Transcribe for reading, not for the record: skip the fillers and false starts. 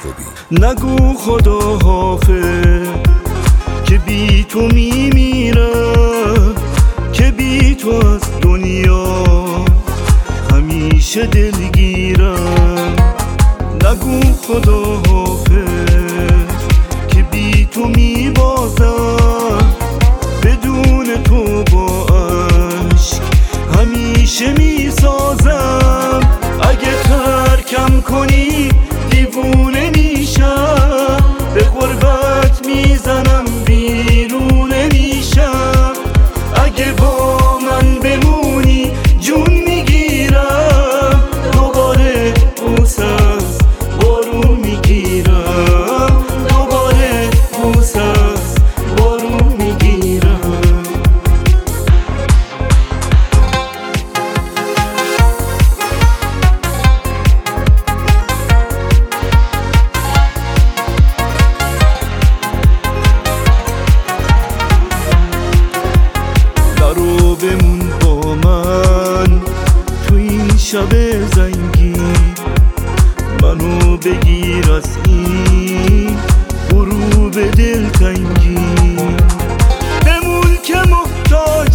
خوبی. نگو خدا حافظ که بی تو میمیرم، که بی تو از دنیا همیشه دلگیرم. نگو خدا حافظ که بی تو میبازم، بدون تو با عشق همیشه میسازم. اگه ترکم کنی دیوونه میشم، به غربت میزنم بیرونه میشم. اگه با من بمونی جون میگیرم، دوباره بوس از بارون میگیرم، دوباره بوس از بارون میگیرم. نرو بمون با من تو این شب زنگی، منو بگیر از این غروب دلتنگی. بمون که محتاج